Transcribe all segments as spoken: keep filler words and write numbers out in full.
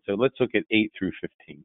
So let's look at eight through fifteen.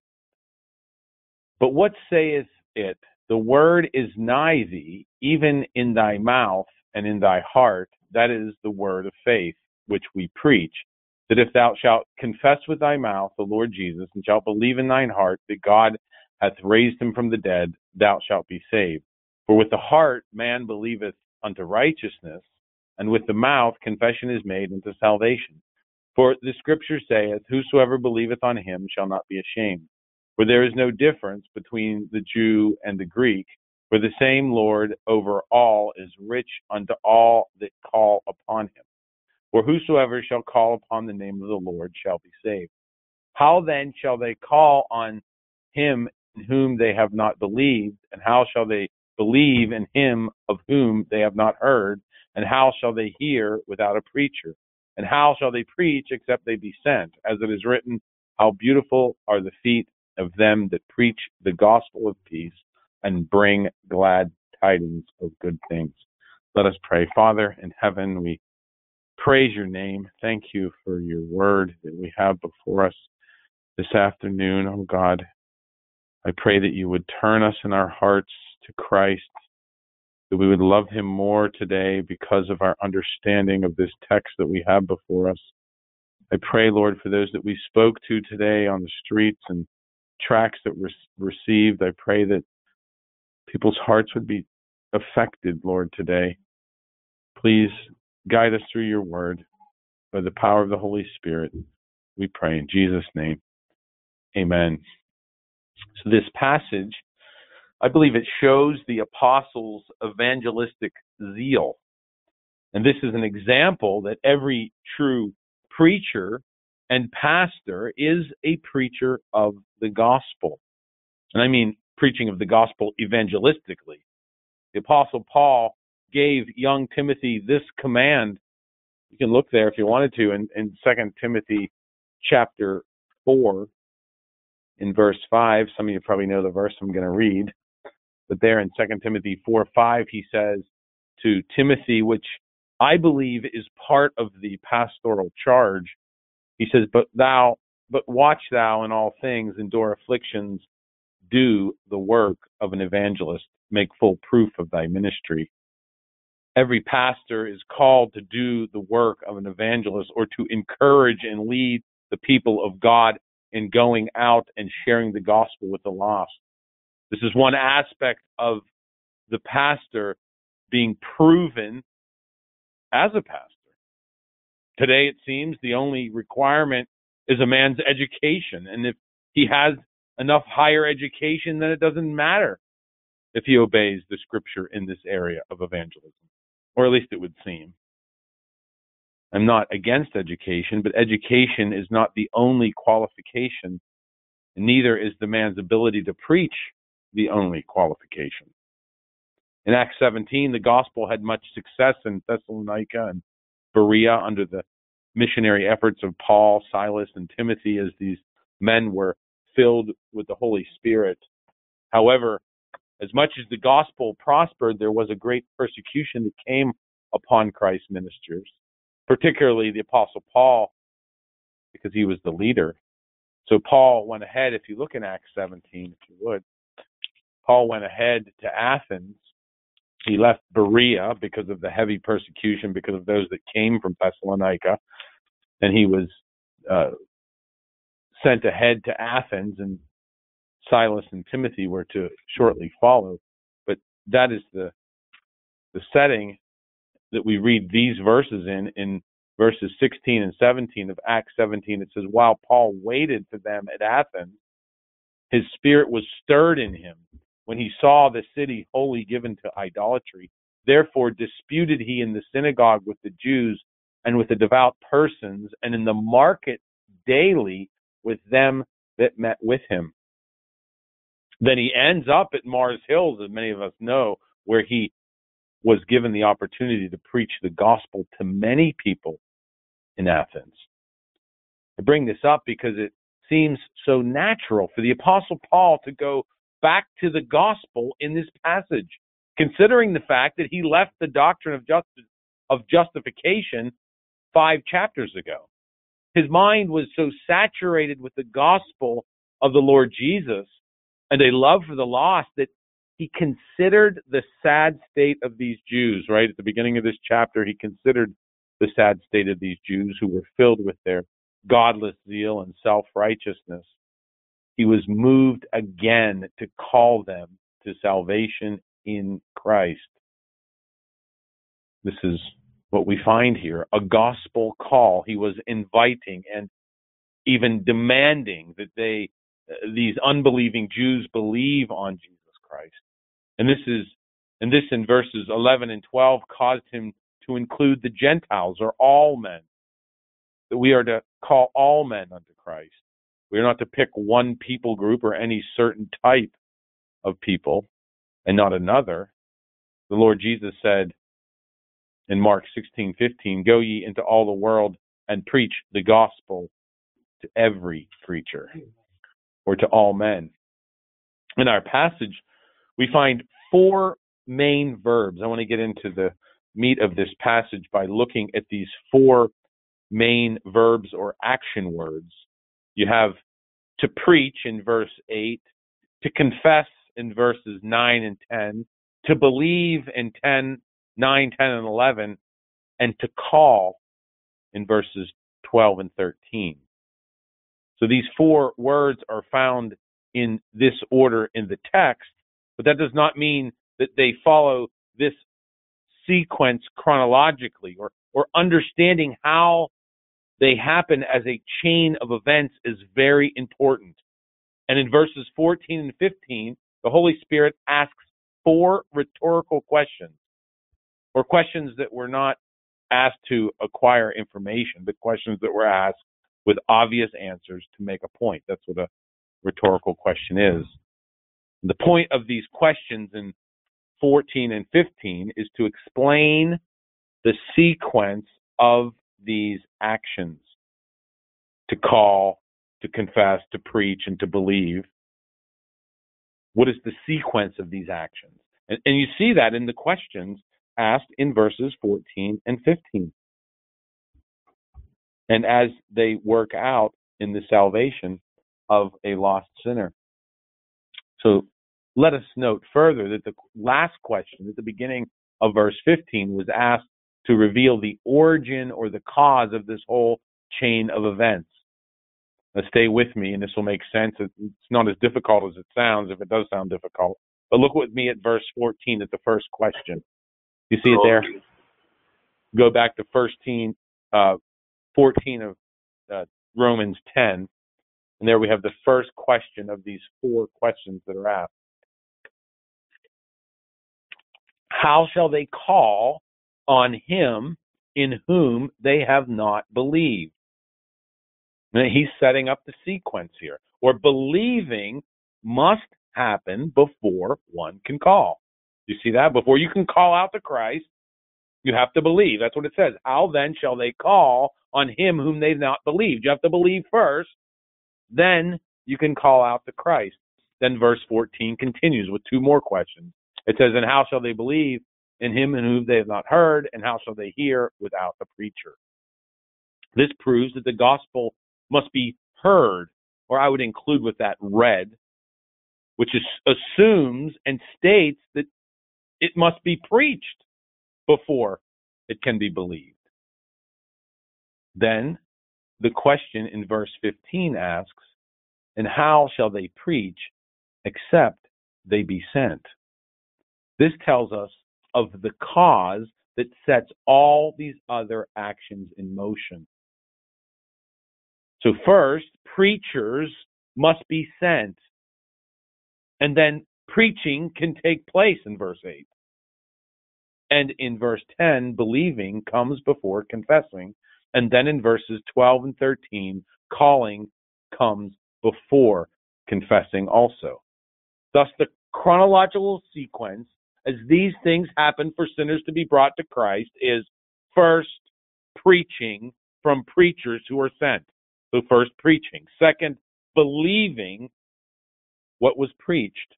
But what saith it? The word is nigh thee, even in thy mouth and in thy heart. That is the word of faith, which we preach. That if thou shalt confess with thy mouth the Lord Jesus, and shalt believe in thine heart that God hath raised him from the dead, thou shalt be saved. For with the heart man believeth unto righteousness, and with the mouth confession is made unto salvation. For the scripture saith, whosoever believeth on him shall not be ashamed. For there is no difference between the Jew and the Greek, for the same Lord over all is rich unto all that call upon him. For whosoever shall call upon the name of the Lord shall be saved. How then shall they call on him in whom they have not believed? And how shall they believe in him of whom they have not heard? And how shall they hear without a preacher? And how shall they preach except they be sent? As it is written, how beautiful are the feet of them that preach the gospel of peace and bring glad tidings of good things. Let us pray. Father in heaven, we praise your name. Thank you for your word that we have before us this afternoon. Oh God, I pray that you would turn us in our hearts to Christ, that we would love him more today because of our understanding of this text that we have before us. I pray, Lord, for those that we spoke to today on the streets and tracts that were received. I pray that people's hearts would be affected, Lord, today. Please guide us through your word by the power of the Holy Spirit. We pray in Jesus' name. Amen. So this passage, I believe it shows the apostles' evangelistic zeal. And this is an example that every true preacher and pastor is a preacher of the gospel. And I mean preaching of the gospel evangelistically. The Apostle Paul gave young Timothy this command. You can look there if you wanted to in, in Second Timothy chapter four in verse five. Some of you probably know the verse I'm going to read. But there in Second Timothy four five, he says to Timothy, which I believe is part of the pastoral charge, he says, But thou, but watch thou in all things, endure afflictions, do the work of an evangelist, make full proof of thy ministry. Every pastor is called to do the work of an evangelist, or to encourage and lead the people of God in going out and sharing the gospel with the lost. This is one aspect of the pastor being proven as a pastor. Today, it seems the only requirement is a man's education. And if he has enough higher education, then it doesn't matter if he obeys the scripture in this area of evangelism. Or at least it would seem. I'm not against education, but education is not the only qualification. Neither is the man's ability to preach the only qualification. In Acts seventeen, the gospel had much success in Thessalonica and Berea under the missionary efforts of Paul, Silas, and Timothy as these men were filled with the Holy Spirit. However, as much as the gospel prospered, there was a great persecution that came upon Christ's ministers, particularly the Apostle Paul, because he was the leader. So Paul went ahead, if you look in Acts seventeen, if you would, Paul went ahead to Athens. He left Berea because of the heavy persecution, because of those that came from Thessalonica, and he was uh, sent ahead to Athens, and Silas and Timothy were to shortly follow. But that is the the setting that we read these verses in, in verses sixteen and seventeen of Acts seventeen. It says, while Paul waited for them at Athens, his spirit was stirred in him when he saw the city wholly given to idolatry. Therefore disputed he in the synagogue with the Jews and with the devout persons, and in the market daily with them that met with him. Then he ends up at Mars Hills, as many of us know, where he was given the opportunity to preach the gospel to many people in Athens. I bring this up because it seems so natural for the Apostle Paul to go back to the gospel in this passage, considering the fact that he left the doctrine of justice, of justification five chapters ago. His mind was so saturated with the gospel of the Lord Jesus and a love for the lost that he considered the sad state of these Jews, right? At the beginning of this chapter, he considered the sad state of these Jews who were filled with their godless zeal and self-righteousness. He was moved again to call them to salvation in Christ. This is what we find here, a gospel call. He was inviting and even demanding that they, these unbelieving Jews, believe on Jesus Christ. And this is, and this in verses eleven and twelve caused him to include the Gentiles, or all men, that we are to call all men unto Christ. We are not to pick one people group or any certain type of people and not another. The Lord Jesus said in Mark sixteen fifteen, "Go ye into all the world and preach the gospel to every creature," or to all men. In our passage, we find four main verbs. I want to get into the meat of this passage by looking at these four main verbs or action words. You have to preach in verse eight, to confess in verses nine and ten, to believe in ten, nine, ten, and eleven, and to call in verses twelve and thirteen. So these four words are found in this order in the text, but that does not mean that they follow this sequence chronologically, or, or understanding how they happen as a chain of events is very important. And in verses fourteen and fifteen, the Holy Spirit asks four rhetorical questions, or questions that were not asked to acquire information, but questions that were asked with obvious answers to make a point. That's what a rhetorical question is. The point of these questions in fourteen and fifteen is to explain the sequence of these actions: to call, to confess, to preach, and to believe. What is the sequence of these actions? And, and you see that in the questions asked in verses fourteen and fifteen. And as they work out in the salvation of a lost sinner. So let us note further that the last question at the beginning of verse fifteen was asked to reveal the origin or the cause of this whole chain of events. Now stay with me, and this will make sense. It's not as difficult as it sounds, if it does sound difficult. But look with me at verse fourteen, at the first question. You see it there? Go back to fourteen, uh, fourteen of uh, Romans ten, and there we have the first question of these four questions that are asked. How shall they call on him in whom they have not believed? Now, he's setting up the sequence here. Or believing must happen before one can call. You see that? Before you can call out to Christ, you have to believe. That's what it says. How then shall they call on him whom they've not believed? You have to believe first, then you can call out to Christ. Then verse fourteen continues with two more questions. It says, and how shall they believe in him in whom they have not heard? And how shall they hear without the preacher? This proves that the gospel must be heard, or I would include with that read, which is, assumes and states that it must be preached before it can be believed. Then the question in verse fifteen asks, and how shall they preach except they be sent? This tells us of the cause that sets all these other actions in motion. So first, preachers must be sent, and then preaching can take place in verse eight. And in verse ten, believing comes before confessing, and then in verses twelve and thirteen, calling comes before confessing also. Thus, the chronological sequence as these things happen for sinners to be brought to Christ is first, preaching from preachers who are sent. So first, preaching. Second, believing what was preached.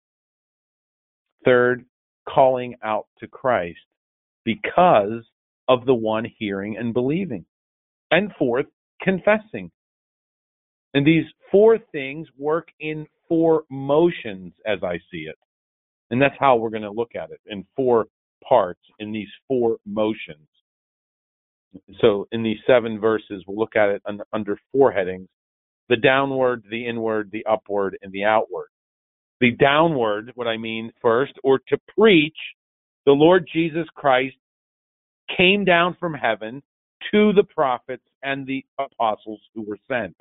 Third, calling out to Christ because of the one hearing and believing. And fourth, confessing. And these four things work in four motions as I see it. And that's how we're going to look at it, in four parts, in these four motions. So in these seven verses, we'll look at it under four headings: the downward, the inward, the upward, and the outward. The downward, what I mean first, or to preach, the Lord Jesus Christ came down from heaven to the prophets and the apostles who were sent.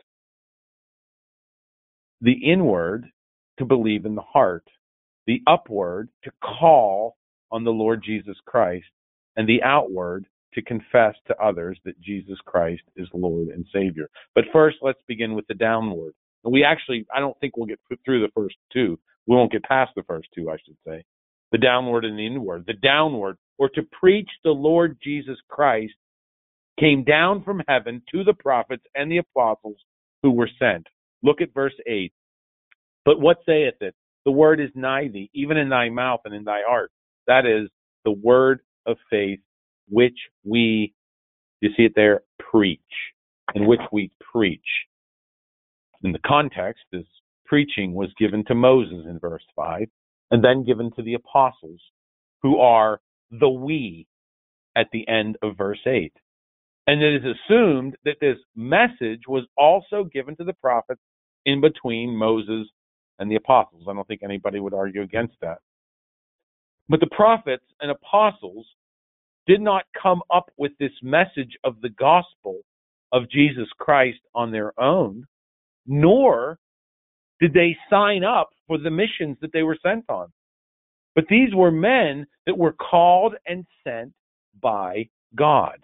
The inward, to believe in the heart. The upward, to call on the Lord Jesus Christ. And the outward, to confess to others that Jesus Christ is Lord and Savior. But first, let's begin with the downward. And we actually, I don't think we'll get through the first two. We won't get past the first two, I should say. The downward and the inward. The downward, or to preach the Lord Jesus Christ, came down from heaven to the prophets and the apostles who were sent. Look at verse eight. But what saith it? The word is nigh thee, even in thy mouth and in thy heart. That is the word of faith, which we, you see it there, preach, in which we preach. In the context, this preaching was given to Moses in verse five, and then given to the apostles, who are the we at the end of verse eight. And it is assumed that this message was also given to the prophets in between Moses and the apostles. I don't think anybody would argue against that. But the prophets and apostles did not come up with this message of the gospel of Jesus Christ on their own, nor did they sign up for the missions that they were sent on. But these were men that were called and sent by God.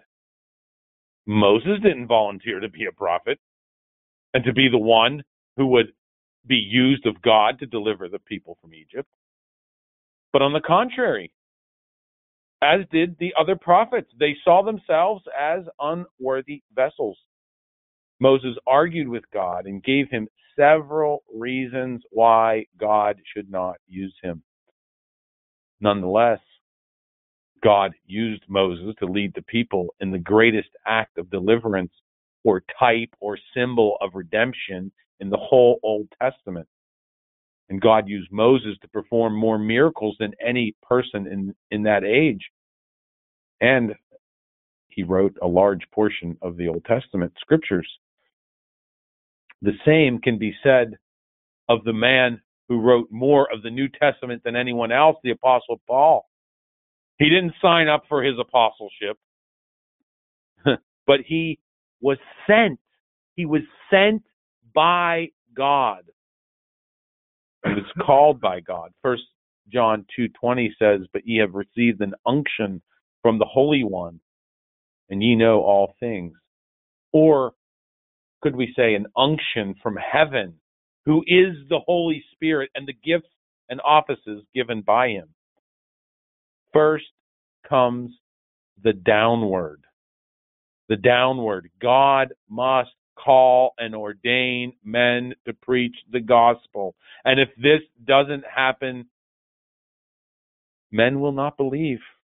Moses didn't volunteer to be a prophet and to be the one who would be used of God to deliver the people from Egypt. But on the contrary, as did the other prophets, they saw themselves as unworthy vessels. Moses argued with God and gave him several reasons why God should not use him. Nonetheless, God used Moses to lead the people in the greatest act of deliverance or type or symbol of redemption in the whole Old Testament. And God used Moses to perform more miracles than any person in, in that age. And he wrote a large portion of the Old Testament scriptures. The same can be said of the man who wrote more of the New Testament than anyone else, the Apostle Paul. He didn't sign up for his apostleship, but he was sent. He was sent by God. He was called by God. First John two twenty says, but ye have received an unction from the Holy One, and ye know all things. Or could we say an unction from heaven, who is the Holy Spirit and the gifts and offices given by him. First comes the downward. The downward. God must call and ordain men to preach the gospel. And if this doesn't happen, men will not believe.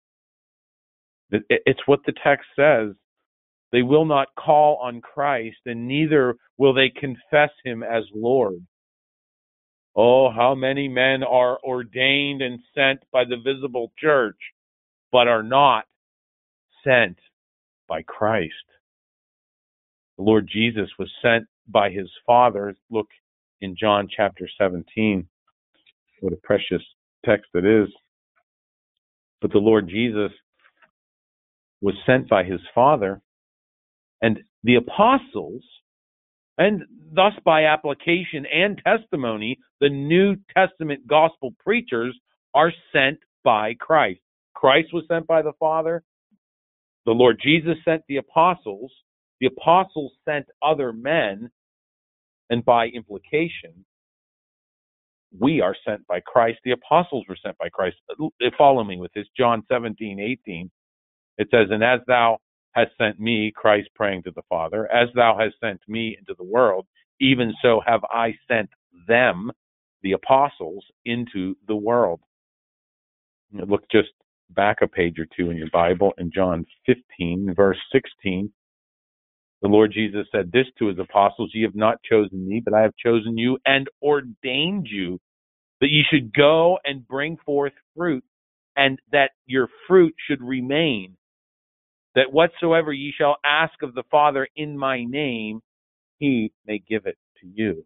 It's what the text says. They will not call on Christ, and neither will they confess him as Lord. Oh, how many men are ordained and sent by the visible church, but are not sent by Christ. The Lord Jesus was sent by his Father. Look in John chapter seventeen. What a precious text it is. But the Lord Jesus was sent by his Father, and the apostles, and thus by application and testimony, the New Testament gospel preachers are sent by Christ. Christ was sent by the Father. The Lord Jesus sent the apostles. The apostles sent other men. And by implication, we are sent by Christ. The apostles were sent by Christ. Follow me with this. John seventeen, eighteen. It says, and as thou hast sent me, Christ praying to the Father, as thou hast sent me into the world, even so have I sent them, the apostles, into the world. Look just back a page or two in your Bible in John fifteen, verse sixteen. The Lord Jesus said this to his apostles, "Ye have not chosen me, but I have chosen you and ordained you, that ye should go and bring forth fruit, and that your fruit should remain, that whatsoever ye shall ask of the Father in my name, he may give it to you."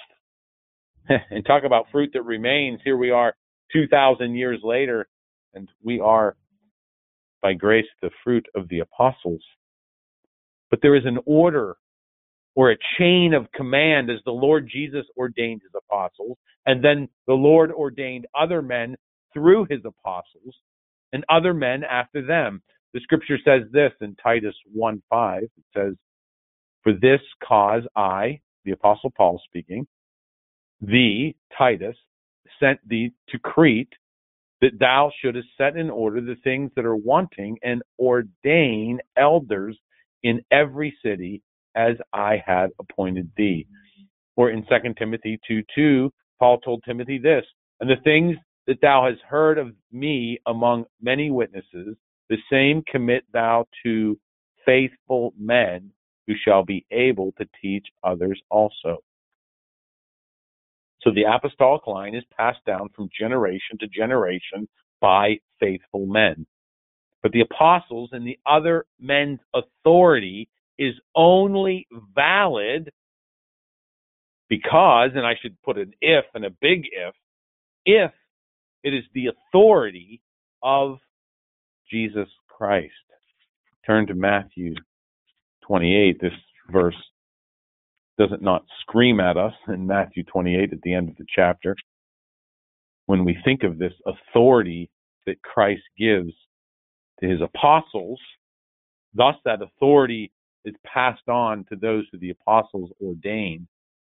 And talk about fruit that remains. Here we are two thousand years later, and we are, by grace, the fruit of the apostles. But there is an order or a chain of command as the Lord Jesus ordained his apostles, and then the Lord ordained other men through his apostles, and other men after them. The scripture says this in Titus one five. It says, "For this cause I," the apostle Paul speaking, "thee, Titus, sent thee to Crete, that thou shouldest set in order the things that are wanting, and ordain elders in every city, as I had appointed thee." Or in Second Timothy two two, Paul told Timothy this, "And the things that thou hast heard of me among many witnesses, the same commit thou to faithful men, who shall be able to teach others also." So the apostolic line is passed down from generation to generation by faithful men. But the apostles and the other men's authority is only valid because, and I should put an if and a big if, if it is the authority of Jesus Christ. Turn to Matthew twenty-eight. This verse does it not scream at us in Matthew twenty-eight at the end of the chapter? When we think of this authority that Christ gives to his apostles, thus that authority is passed on to those who the apostles ordain.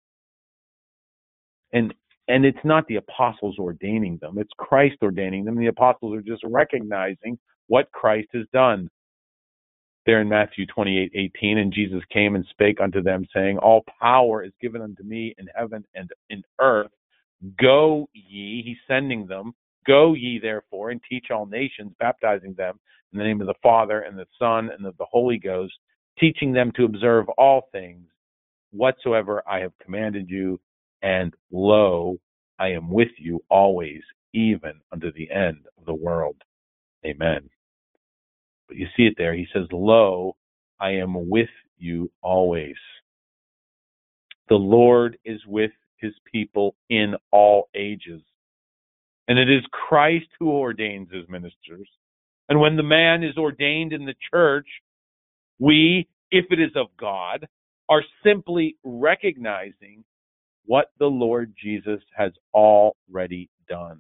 And and it's not the apostles ordaining them, it's Christ ordaining them. The apostles are just recognizing what Christ has done. There in Matthew twenty-eight eighteen, "And Jesus came and spake unto them, saying, All power is given unto me in heaven and in earth. Go ye," he's sending them, "go ye therefore and teach all nations, baptizing them in the name of the Father and the Son and of the Holy Ghost, teaching them to observe all things whatsoever I have commanded you. And lo, I am with you always, even unto the end of the world. Amen." But you see it there. He says, "Lo, I am with you always." The Lord is with his people in all ages. And it is Christ who ordains his ministers. And when the man is ordained in the church, we, if it is of God, are simply recognizing what the Lord Jesus has already done.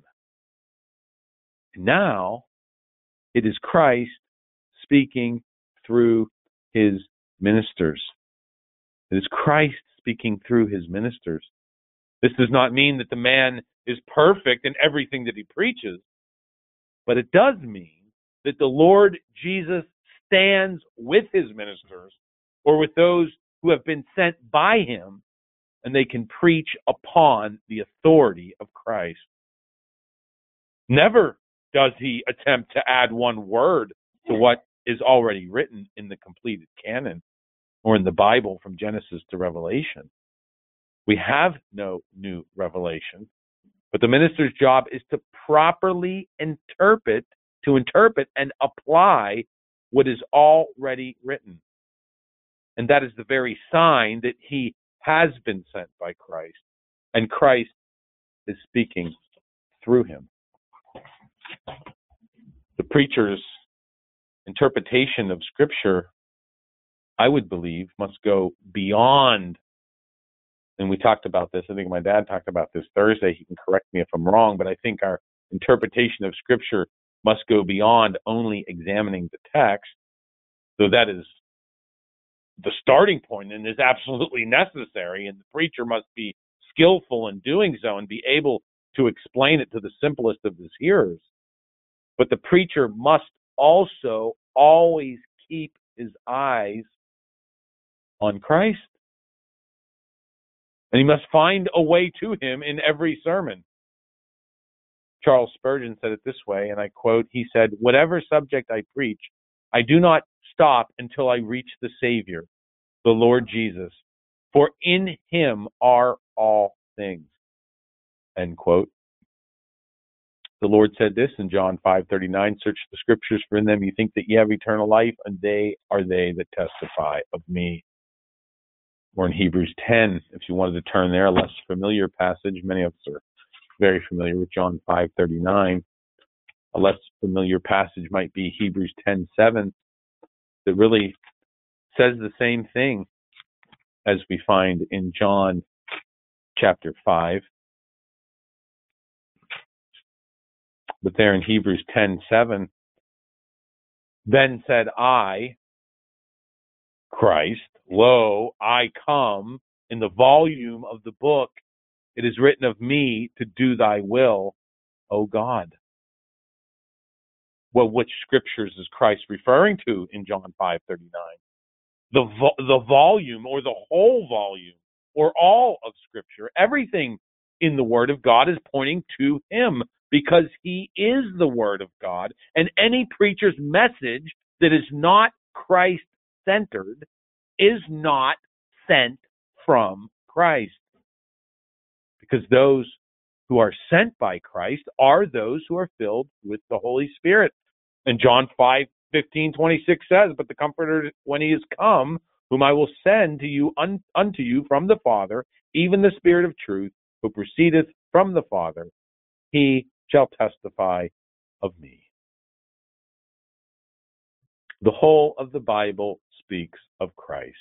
Now, it is Christ speaking through his ministers. It is Christ speaking through his ministers. This does not mean that the man is perfect in everything that he preaches, but it does mean that the Lord Jesus stands with his ministers or with those who have been sent by him, and they can preach upon the authority of Christ. Never does he attempt to add one word to what is already written in the completed canon or in the Bible from Genesis to Revelation. We have no new revelation, but the minister's job is to properly interpret, to interpret and apply what is already written. And that is the very sign that he has been sent by Christ, and Christ is speaking through him. The preacher's interpretation of Scripture, I would believe, must go beyond, and we talked about this, I think my dad talked about this Thursday, he can correct me if I'm wrong, but I think our interpretation of Scripture must go beyond only examining the text, though that is the starting point and is absolutely necessary, and the preacher must be skillful in doing so and be able to explain it to the simplest of his hearers. But the preacher must also always keep his eyes on Christ. And he must find a way to him in every sermon. Charles Spurgeon said it this way, and I quote, he said, "Whatever subject I preach, I do not stop until I reach the Savior. the Lord Jesus, for in him are all things. End quote. The Lord said this in John five thirty-nine, search the scriptures, for in them you think that ye have eternal life, and they are they that testify of me. Or in Hebrews ten, if you wanted to turn there, a less familiar passage. Many of us are very familiar with John five thirty-nine. A less familiar passage might be Hebrews ten seven, that really says the same thing as we find in John chapter five. But there in Hebrews ten seven, then said I, Christ, lo, I come, in the volume of the book it is written of me to do thy will, O God. Well, which scriptures is Christ referring to in John five thirty-nine? The vo- the volume, or the whole volume, or all of Scripture. Everything in the Word of God is pointing to him, because he is the Word of God, and any preacher's message that is not Christ-centered is not sent from Christ. Because those who are sent by Christ are those who are filled with the Holy Spirit. And John five fifteen twenty-six says, but the Comforter, when he is come, whom I will send to you un, unto you from the Father, even the Spirit of truth, who proceedeth from the Father, he shall testify of me. The whole of the Bible speaks of Christ.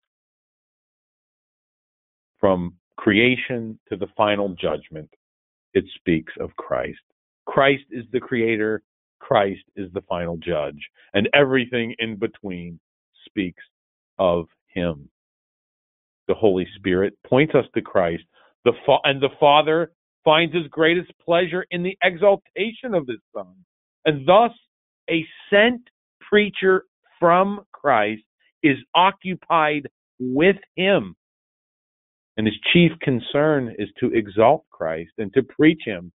From creation to the final judgment, it speaks of Christ. Christ is the creator, Christ is the final judge, and everything in between speaks of him. The Holy Spirit points us to Christ, the fa- and the Father finds his greatest pleasure in the exaltation of his Son. And thus, a sent preacher from Christ is occupied with him. And his chief concern is to exalt Christ and to preach him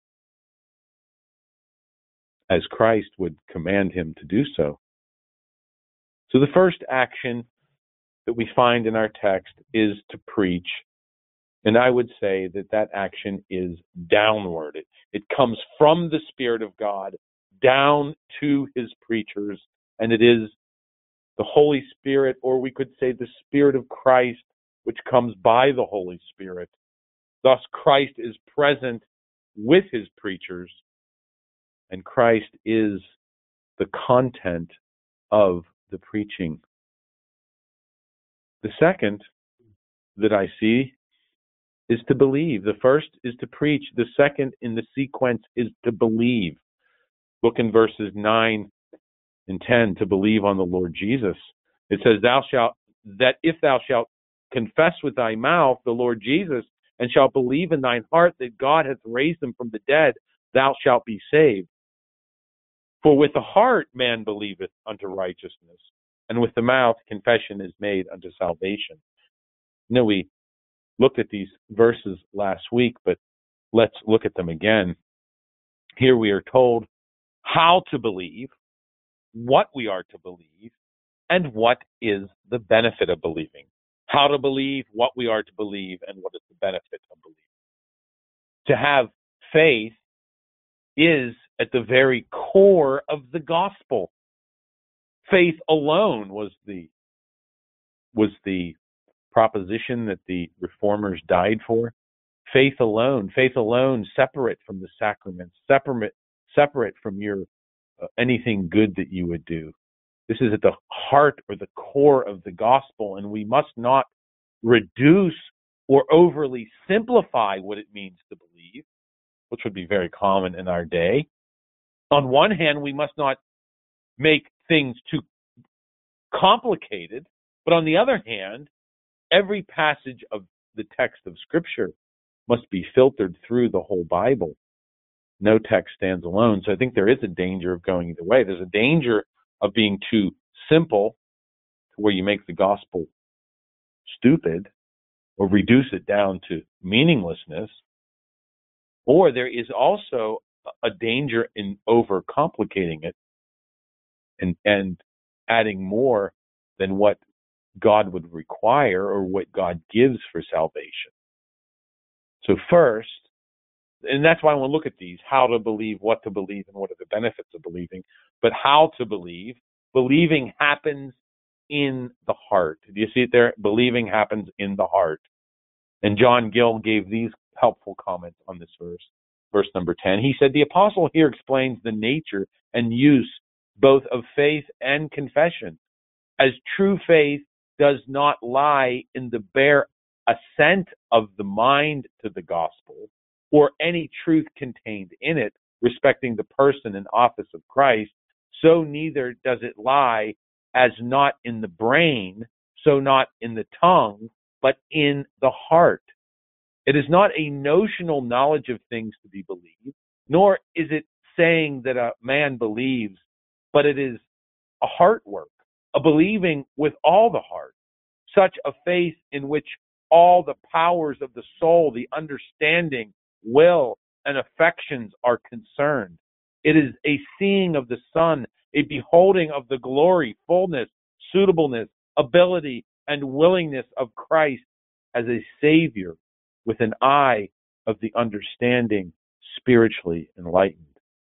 as Christ would command him to do so. So the first action that we find in our text is to preach. And I would say that that action is downward. It, it comes from the Spirit of God down to his preachers. And it is the Holy Spirit, or we could say the Spirit of Christ, which comes by the Holy Spirit. Thus, Christ is present with his preachers, and Christ is the content of the preaching. The second that I see is to believe. The first is to preach. The second in the sequence is to believe. Look in verses nine and ten, to believe on the Lord Jesus. It says, "Thou shalt, that if thou shalt confess with thy mouth the Lord Jesus, and shalt believe in thine heart that God hath raised him from the dead, thou shalt be saved. For with the heart man believeth unto righteousness, and with the mouth confession is made unto salvation." You know, we looked at these verses last week, but let's look at them again. Here we are told how to believe, what we are to believe, and what is the benefit of believing. How to believe, what we are to believe, and what is the benefit of believing. To have faith is at the very core of the gospel. Faith alone was the was the proposition that the reformers died for. Faith alone, faith alone, separate from the sacraments, separate separate from your uh, anything good that you would do. This is at the heart or the core of the gospel, and we must not reduce or overly simplify what it means to believe, which would be very common in our day. On one hand, we must not make things too complicated, but on the other hand, every passage of the text of Scripture must be filtered through the whole Bible. No text stands alone. So I think there is a danger of going either way. There's a danger of being too simple, to where you make the gospel stupid or reduce it down to meaninglessness. Or there is also a danger in overcomplicating it and, and adding more than what God would require or what God gives for salvation. So first, and that's why I want to look at these, how to believe, what to believe, and what are the benefits of believing. But how to believe, believing happens in the heart. Do you see it there? Believing happens in the heart. And John Gill gave these helpful comments on this verse, verse number ten. He said, the apostle here explains the nature and use both of faith and confession, as true faith does not lie in the bare assent of the mind to the gospel, or any truth contained in it respecting the person and office of Christ, so neither does it lie as not in the brain, so not in the tongue, but in the heart. It is not a notional knowledge of things to be believed, nor is it saying that a man believes, but it is a heart work, a believing with all the heart, such a faith in which all the powers of the soul, the understanding, will, and affections are concerned. It is a seeing of the Son, a beholding of the glory, fullness, suitableness, ability, and willingness of Christ as a Savior with an eye of the understanding, spiritually enlightened.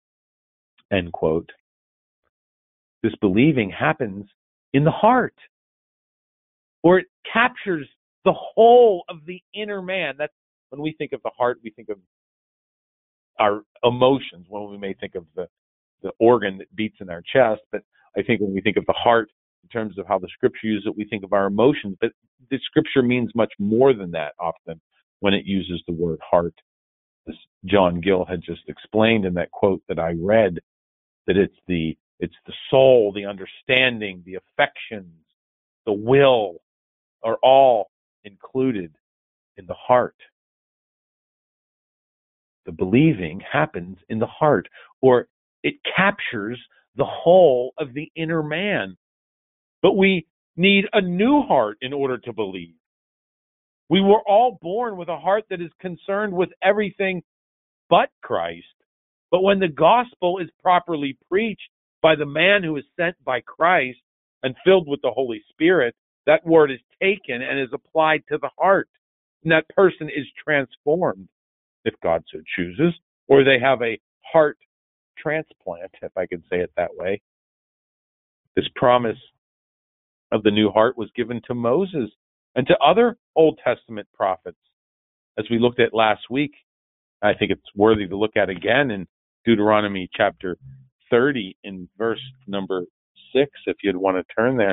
End quote. This believing happens in the heart, or it captures the whole of the inner man. That's when we think of the heart, we think of our emotions, when we may think of the, the organ that beats in our chest. But I think when we think of the heart, in terms of how the scripture uses it, we think of our emotions. But the scripture means much more than that often when it uses the word heart. As John Gill had just explained in that quote that I read, that it's the it's the soul, the understanding, the affections, the will are all included in the heart. The believing happens in the heart, or it captures the whole of the inner man. But we need a new heart in order to believe. We were all born with a heart that is concerned with everything but Christ. But when the gospel is properly preached by the man who is sent by Christ and filled with the Holy Spirit, that word is taken and is applied to the heart. And that person is transformed, if God so chooses, or they have a heart transplant, if I can say it that way. This promise of the new heart was given to Moses and to other Old Testament prophets. As we looked at last week, I think it's worthy to look at again in Deuteronomy chapter thirty in verse number six, if you'd want to turn there.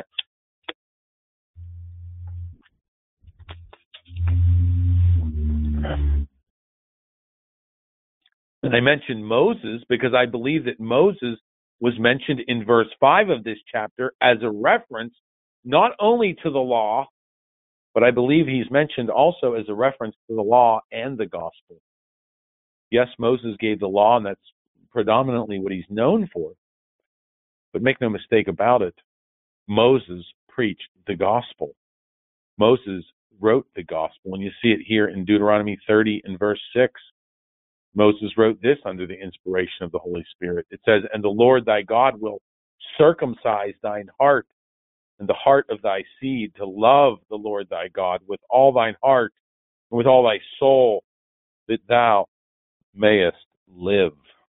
And I mentioned Moses because I believe that Moses was mentioned in verse five of this chapter as a reference not only to the law, but I believe he's mentioned also as a reference to the law and the gospel. Yes, Moses gave the law, and that's predominantly what he's known for. But make no mistake about it, Moses preached the gospel. Moses wrote the gospel, and you see it here in Deuteronomy thirty and verse six. Moses wrote this under the inspiration of the Holy Spirit. It says, "And the Lord thy God will circumcise thine heart and the heart of thy seed to love the Lord thy God with all thine heart and with all thy soul, that thou mayest live."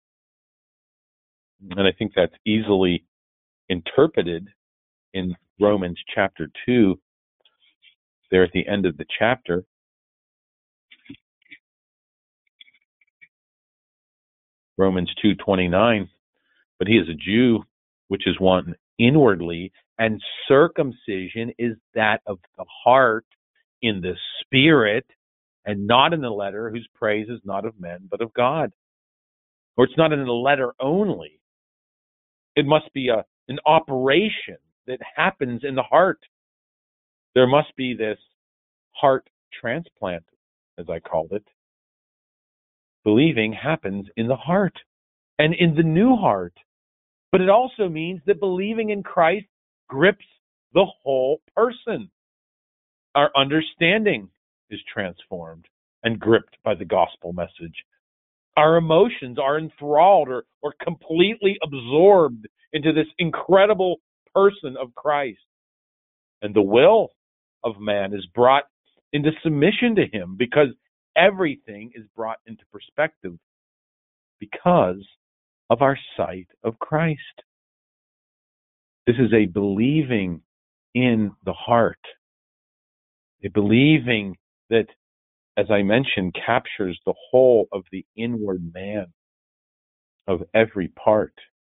And I think that's easily interpreted in Romans chapter two, there at the end of the chapter. Romans two twenty-nine, "But he is a Jew, which is one inwardly, and circumcision is that of the heart in the spirit, and not in the letter, whose praise is not of men, but of God." Or it's not in the letter only. It must be a an operation that happens in the heart. There must be this heart transplant, as I called it. Believing happens in the heart and in the new heart. But it also means that believing in Christ grips the whole person. Our understanding is transformed and gripped by the gospel message. Our emotions are enthralled or, or completely absorbed into this incredible person of Christ. And the will of man is brought into submission to him because everything is brought into perspective because of our sight of Christ. This is a believing in the heart, a believing that, as I mentioned, captures the whole of the inward man, of every part.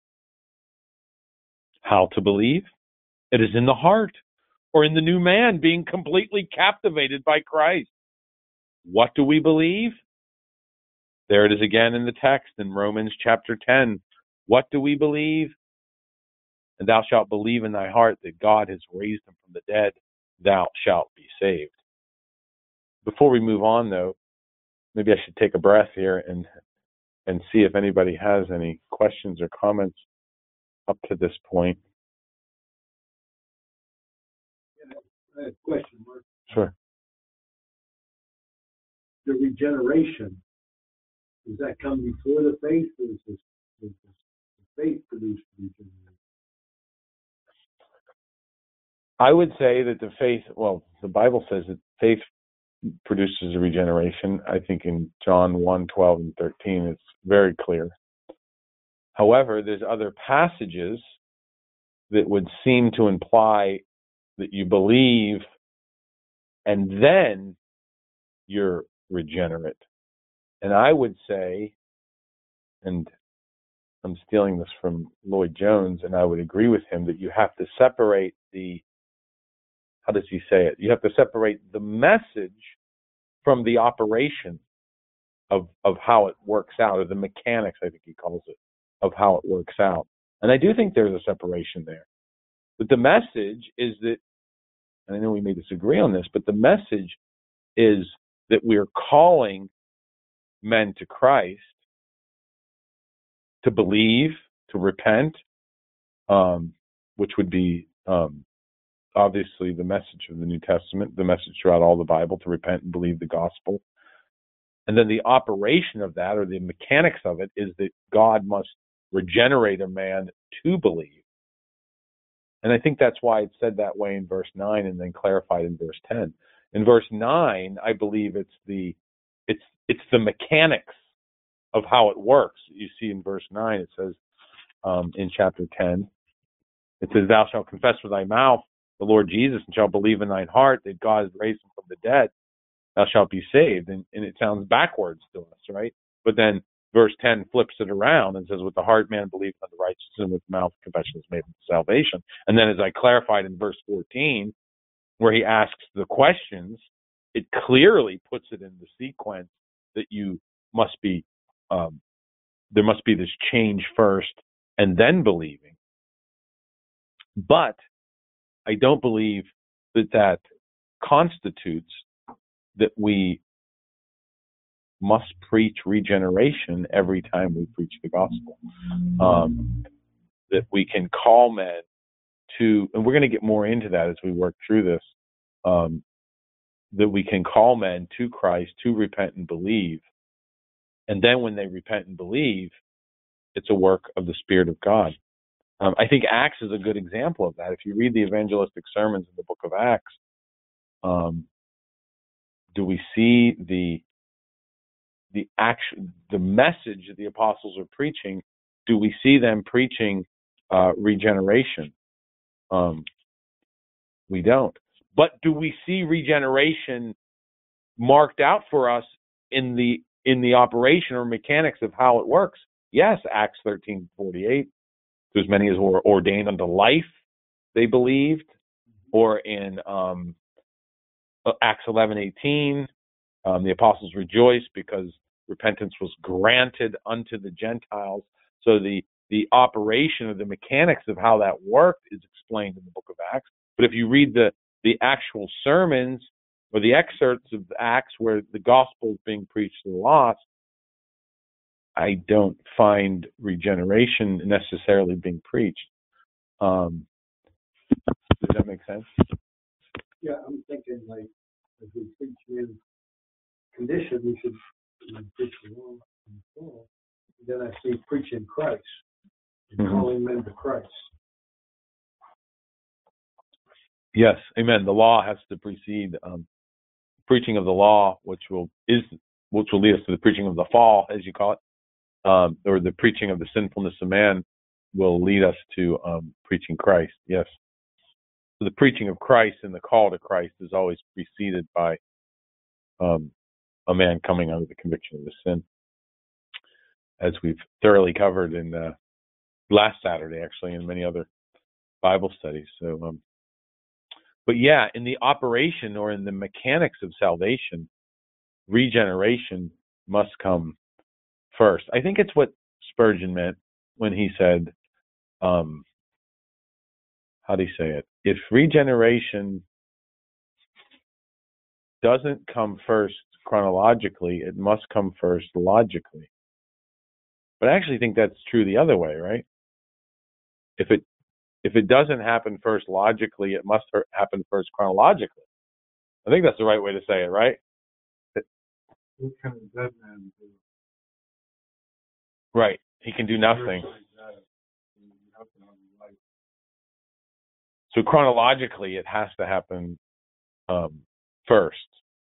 How to believe? It is in the heart, or in the new man being completely captivated by Christ. What do we believe? There it is again in the text in Romans chapter ten. What do we believe? And thou shalt believe in thy heart that God has raised him from the dead, thou shalt be saved. Before we move on, though, maybe I should take a breath here and and see if anybody has any questions or comments up to this point. I have a question, Mark. Sure. The regeneration, does that come before the faith, or does, this, does the faith produce regeneration? I would say that the faith, well, the Bible says that faith produces a regeneration. I think in John one, twelve, and thirteen, it's very clear. However, there's other passages that would seem to imply that you believe and then you're regenerate. And I would say, and I'm stealing this from Lloyd Jones, and I would agree with him, that you have to separate the, how does he say it? You have to separate the message from the operation of of how it works out, or the mechanics, I think he calls it, of how it works out. And I do think there's a separation there. But the message is that, and I know we may disagree on this, but the message is that we're calling men to Christ to believe, to repent, um, which would be um, obviously the message of the New Testament, the message throughout all the Bible, to repent and believe the gospel. And then the operation of that, or the mechanics of it, is that God must regenerate a man to believe. And I think that's why it's said that way in verse nine and then clarified in verse ten. In verse nine, I believe it's the it's it's the mechanics of how it works. You see in verse nine, it says um, in chapter ten, it says, thou shalt confess with thy mouth the Lord Jesus and shalt believe in thine heart that God has raised him from the dead, thou shalt be saved. And, and it sounds backwards to us, right? But then verse ten flips it around and says, with the heart man believes unto righteousness, and with the mouth confession is made unto salvation. And then as I clarified in verse fourteen, where he asks the questions, it clearly puts it in the sequence that you must be, um, there must be this change first and then believing. But I don't believe that that constitutes that we must preach regeneration every time we preach the gospel. Um, that we can call men to, and we're going to get more into that as we work through this, um, that we can call men to Christ to repent and believe. And then when they repent and believe, it's a work of the Spirit of God. Um, I think Acts is a good example of that. If you read the evangelistic sermons in the book of Acts, um, do we see the the action, the message that the apostles are preaching? Do we see them preaching uh, regeneration? Um, we don't. But do we see regeneration marked out for us in the in the operation or mechanics of how it works? Yes, Acts thirteen forty-eight. To as many as were ordained unto life, they believed. Or in um, Acts eleven eighteen, um, the apostles rejoiced because repentance was granted unto the Gentiles. So the the operation of the mechanics of how that worked is explained in the book of Acts. But if you read the the actual sermons or the excerpts of Acts where the gospel is being preached to the lost, I don't find regeneration necessarily being preached. Um, does that make sense? Yeah, I'm thinking like, if we preach in condition, we should preach the law and the fall. Then I see preaching Christ and Mm-hmm. calling men to Christ. Yes, amen. The law has to precede um, preaching of the law, which will is which will lead us to the preaching of the fall, as you call it, um, or the preaching of the sinfulness of man will lead us to um, preaching Christ. Yes. So the preaching of Christ and the call to Christ is always preceded by um, a man coming under the conviction of his sin, as we've thoroughly covered in uh, last Saturday, actually, and many other Bible studies. So, um, but yeah, in the operation or in the mechanics of salvation, regeneration must come first. I think it's what Spurgeon meant when he said, um, how do you say it? If regeneration doesn't come first chronologically, it must come first logically. But I actually think that's true the other way, right? If it if it doesn't happen first logically, it must happen first chronologically. I think that's the right way to say it, right? What can a dead man do? Right. He can do nothing. So chronologically, it has to happen um, first.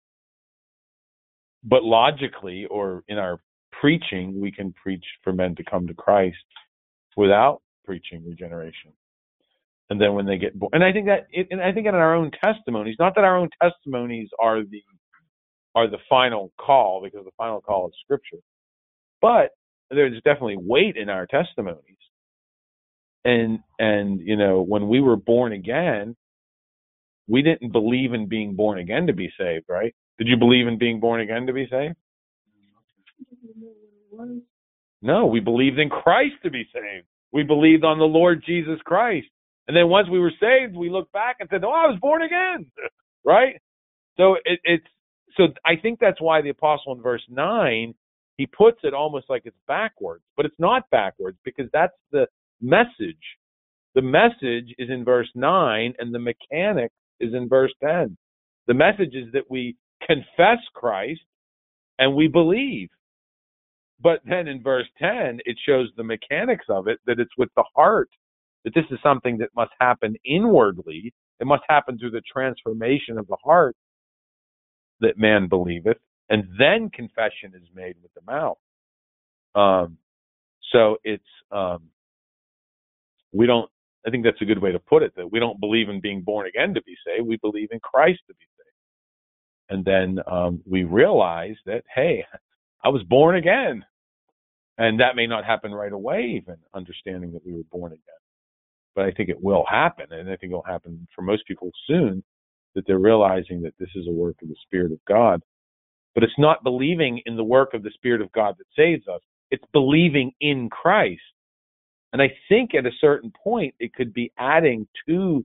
But logically, or in our preaching, we can preach for men to come to Christ without preaching regeneration. And then when they get born, and I think that, it, and I think in our own testimonies, not that our own testimonies are the are the final call, because the final call is Scripture, but there's definitely weight in our testimonies. And and you know, when we were born again, we didn't believe in being born again to be saved, right? Did you believe in being born again to be saved? No, we believed in Christ to be saved. We believed on the Lord Jesus Christ. And then once we were saved, we looked back and said, oh, I was born again, right? So it, it's so I think that's why the apostle in verse nine, he puts it almost like it's backwards, but it's not backwards, because that's the message. The message is in verse nine, and the mechanic is in verse ten. The message is that we confess Christ and we believe. But then in verse ten, it shows the mechanics of it, that it's with the heart, that this is something that must happen inwardly. It must happen through the transformation of the heart, that man believeth, and then confession is made with the mouth. Um, so it's, um, we don't, I think that's a good way to put it, that we don't believe in being born again to be saved. We believe in Christ to be saved. And then um, we realize that, hey, I was born again. And that may not happen right away, even understanding that we were born again. But I think it will happen. And I think it will happen for most people soon, that they're realizing that this is a work of the Spirit of God. But it's not believing in the work of the Spirit of God that saves us. It's believing in Christ. And I think at a certain point, it could be adding to,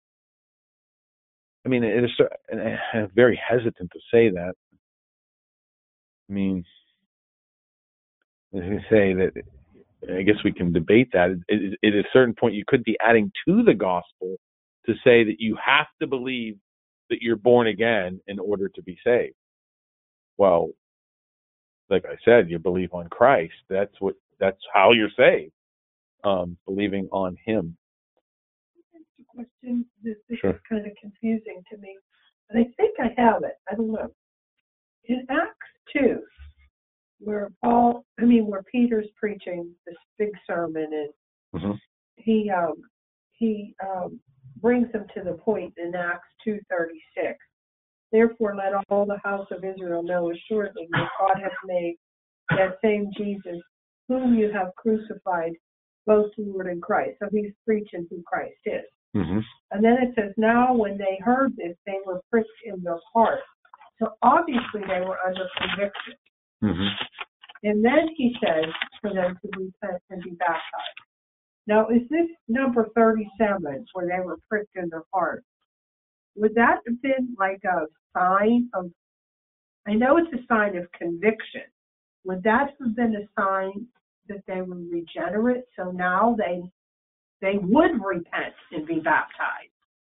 I mean, it is, I'm very hesitant to say that. I mean, as I say that, I guess we can debate that. At a certain point, you could be adding to the gospel to say that you have to believe that you're born again in order to be saved. Well, like I said, you believe on Christ. That's what. That's how you're saved. Um, believing on Him. Question. This, this Sure. is kind of confusing to me, but I think I have it. I don't know. In Acts two, where Paul, I mean, where Peter's preaching this big sermon, and Mm-hmm. he um, he um, brings them to the point in Acts two thirty-six. Therefore, let all the house of Israel know assuredly that God hath made that same Jesus, whom you have crucified, both Lord and Christ. So he's preaching who Christ is. Mm-hmm. And then it says, now when they heard this, they were pricked in their heart. So obviously they were under conviction. Mm-hmm. And then he says for them to repent and be baptized. Now, is this number thirty-seven, where they were pricked in their heart? Would that have been like a sign of, I know it's a sign of conviction. Would that have been a sign that they were regenerate? So now they they would repent and be baptized?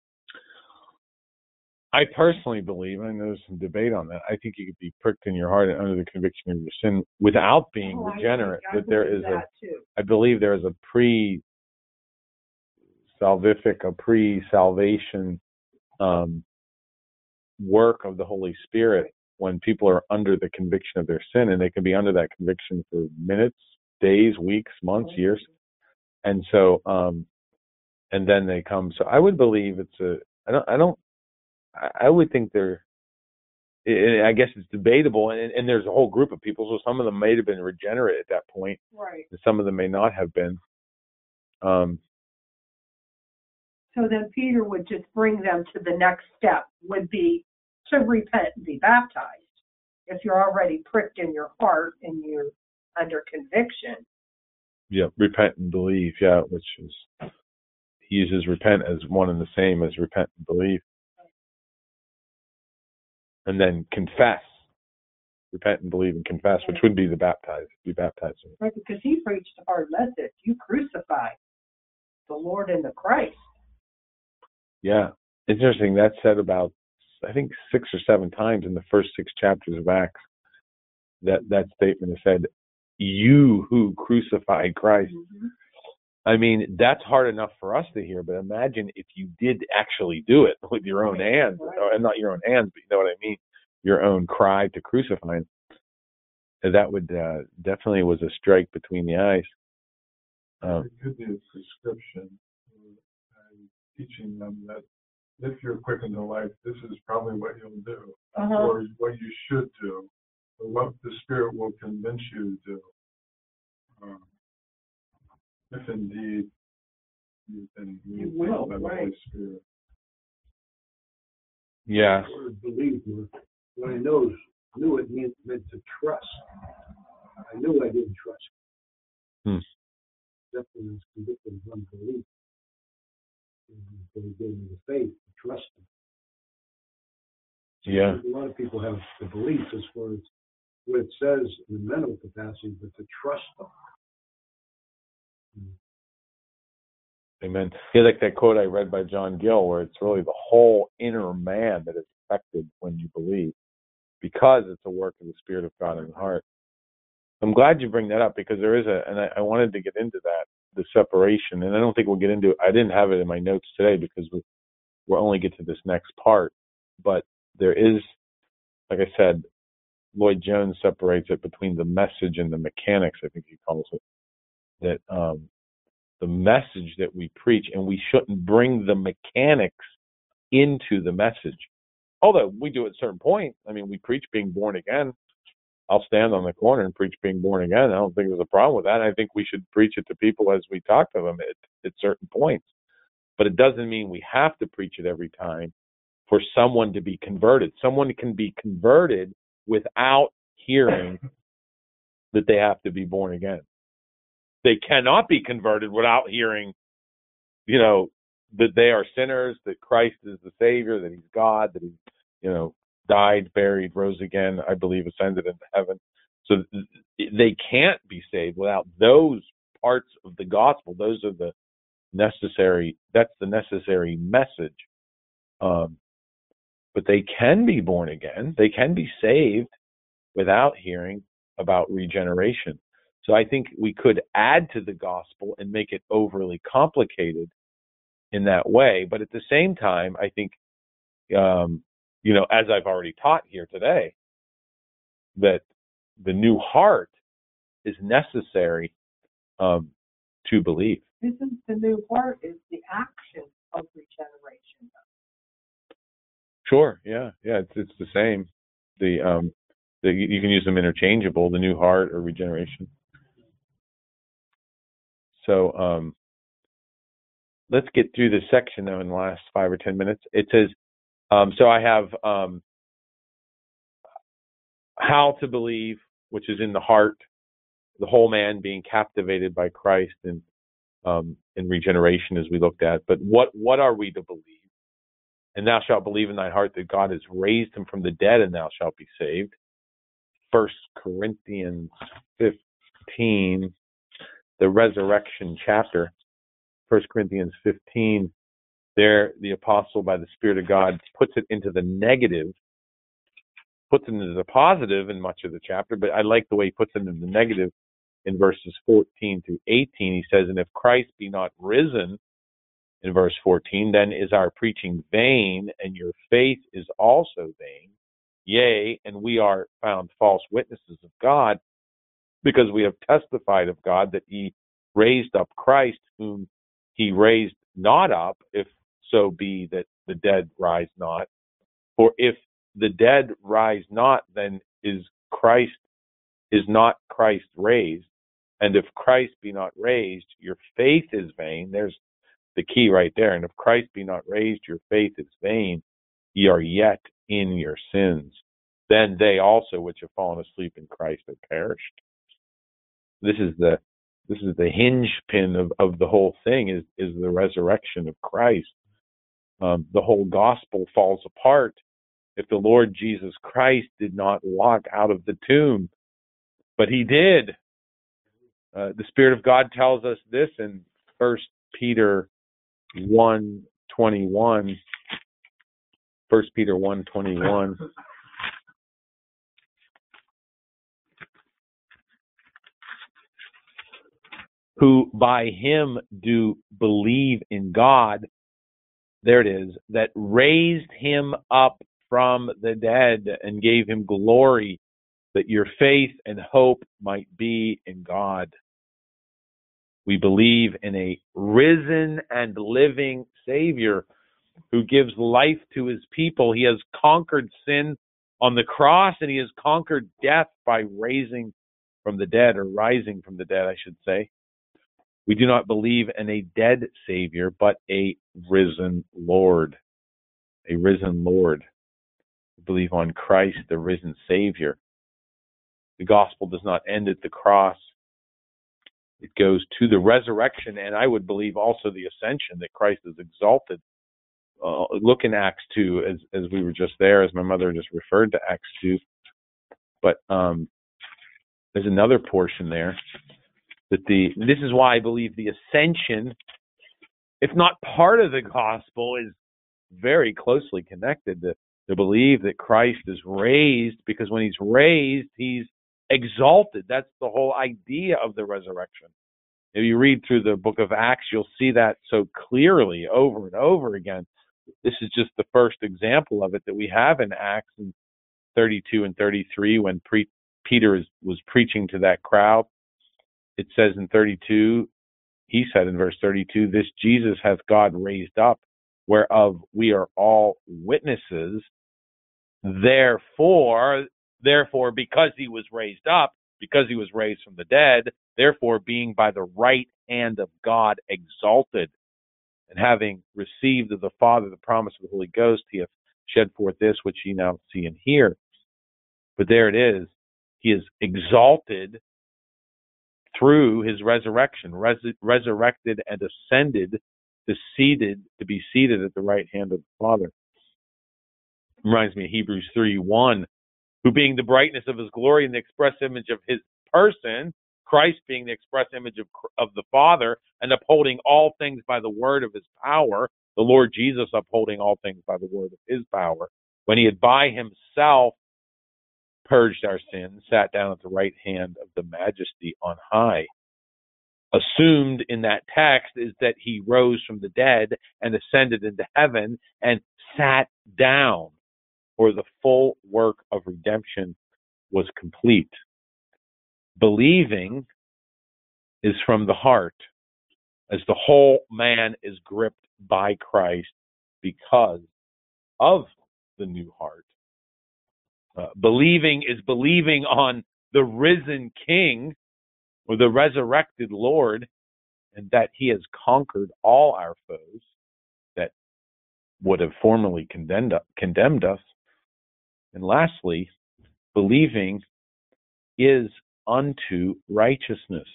I personally believe, and there's some debate on that, I think you could be pricked in your heart and under the conviction of your sin without being oh, regenerate. I, I that there is that a, too. I believe there is a pre-salvific, a pre-salvation um, work of the Holy Spirit when people are under the conviction of their sin, and they can be under that conviction for minutes, days, weeks, months, years. And so, um, and then they come. So I would believe it's a, I don't, I don't, I would think they're, I guess it's debatable, and, and there's a whole group of people, so some of them may have been regenerate at that point, Right. and some of them may not have been. Um, So then Peter would just bring them to the next step, would be to repent and be baptized. If you're already pricked in your heart and you're under conviction. yeah, repent and believe, yeah, which is, he uses repent as one and the same as repent and believe. And then confess, repent and believe and confess, which would be the baptized, be baptized. Right, because he preached a hard message. You crucify the Lord and the Christ. Yeah, interesting. That's said about, I think, six or seven times in the first six chapters of Acts. That that statement is said, "You who crucified Christ." Mm-hmm. I mean, that's hard enough for us to hear, but imagine if you did actually do it with your own hands, and not your own hands, but you know what I mean, your own cry to crucify him. That would uh, definitely was a strike between the eyes. Um, it could be a prescription, uh, teaching them that if you're quickened to life, this is probably what you'll do, Uh-huh. or what you should do, or what the Spirit will convince you to do. Um, if indeed you've been You moved will, by the right. Holy Spirit. yeah, The word believe, when I knows, knew it meant, meant to trust. I knew I didn't trust. Hmm. Definitely was convicted of unbelief. And so he gave me the faith to trust him. So yeah, a lot of people have the belief as far as what it says in the mental capacity, but to trust them. amen. Yeah, like that quote I read by John Gill, where it's really the whole inner man that is affected when you believe, because it's a work of the Spirit of God in the heart. I'm glad you bring that up, because there is a, and I, I wanted to get into that, the separation, and I don't think we'll get into it. I didn't have it in my notes today because we, we'll only get to this next part, but there is, like I said, Lloyd Jones separates it between the message and the mechanics, I think he calls it, that um, the message that we preach, and we shouldn't bring the mechanics into the message. Although we do at a certain point. I mean, we preach being born again. I'll stand on the corner and preach being born again. I don't think there's a problem with that. I think we should preach it to people as we talk to them at, at certain points. But it doesn't mean we have to preach it every time for someone to be converted. Someone can be converted without hearing that they have to be born again. They cannot be converted without hearing, you know, that they are sinners, that Christ is the Savior, that he's God, that he, you know, died, buried, rose again, I believe ascended into heaven. So they can't be saved without those parts of the gospel. Those are the necessary, that's the necessary message. Um, but they can be born again. They can be saved without hearing about regeneration. So I think we could add to the gospel and make it overly complicated in that way. But at the same time, I think, um, you know, as I've already taught here today, that the new heart is necessary um, to believe. Isn't the new heart is the action of regeneration? Sure, yeah, yeah, it's it's the same. The um, the, you can use them interchangeable, the new heart or regeneration. So um, let's get through this section now in the last five or ten minutes. It says, um, so I have um, how to believe, which is in the heart, the whole man being captivated by Christ and um, in regeneration, as we looked at. But what what are we to believe? And thou shalt believe in thy heart that God has raised him from the dead, and thou shalt be saved. First Corinthians fifteen, the resurrection chapter. First Corinthians fifteen, there the apostle, by the Spirit of God, puts it into the negative, puts it into the positive in much of the chapter, but I like the way he puts it into the negative in verses fourteen through eighteen. He says, and if Christ be not risen, in verse fourteen, then is our preaching vain, and your faith is also vain. Yea, and we are found false witnesses of God, because we have testified of God that he raised up Christ, whom he raised not up, if so be that the dead rise not. For if the dead rise not, then is Christ, is not Christ raised. And if Christ be not raised, your faith is vain. There's the key right there. And if Christ be not raised, your faith is vain. Ye are yet in your sins. Then they also which have fallen asleep in Christ are perished. This is the this is the hinge pin of, of the whole thing, is, is the resurrection of Christ. Um, the whole gospel falls apart if the Lord Jesus Christ did not walk out of the tomb. But he did. Uh, the Spirit of God tells us this in First Peter one twenty-one. First Peter one twenty-one. Who by him do believe in God, there it is, that raised him up from the dead and gave him glory, that your faith and hope might be in God. We believe in a risen and living Savior who gives life to his people. He has conquered sin on the cross, and he has conquered death by raising from the dead, or rising from the dead, I should say. We do not believe in a dead Savior, but a risen Lord. A risen Lord. We believe on Christ, the risen Savior. The gospel does not end at the cross. It goes to the resurrection, and I would believe also the ascension, that Christ is exalted. Uh, look in Acts two, as as we were just there, as my mother just referred to Acts two. But um, there's another portion there. That the this is why I believe the ascension, if not part of the gospel, is very closely connected to, to believe that Christ is raised, because when he's raised, he's exalted. That's the whole idea of the resurrection. If you read through the book of Acts, you'll see that so clearly over and over again. This is just the first example of it that we have in Acts in thirty-two and thirty-three, when pre- Peter is, was preaching to that crowd. It says in thirty-two, he said in verse thirty-two, this Jesus hath God raised up, whereof we are all witnesses. Therefore, therefore, because he was raised up, because he was raised from the dead, therefore being by the right hand of God exalted, and having received of the Father the promise of the Holy Ghost, he hath shed forth this which ye now see and hear. But there it is. He is exalted through his resurrection, res- resurrected and ascended to seated to be seated at the right hand of the Father. Reminds me of Hebrews three one, who being the brightness of his glory and the express image of his person, Christ being the express image of, of the Father, and upholding all things by the word of his power, the Lord Jesus upholding all things by the word of his power, when he had by himself purged our sins, sat down at the right hand of the Majesty on high. Assumed in that text is that he rose from the dead and ascended into heaven and sat down, for the full work of redemption was complete. Believing is from the heart, as the whole man is gripped by Christ because of the new heart. Uh, believing is believing on the risen King, or the resurrected Lord, and that he has conquered all our foes that would have formerly condemned, condemned us. And lastly, believing is unto righteousness.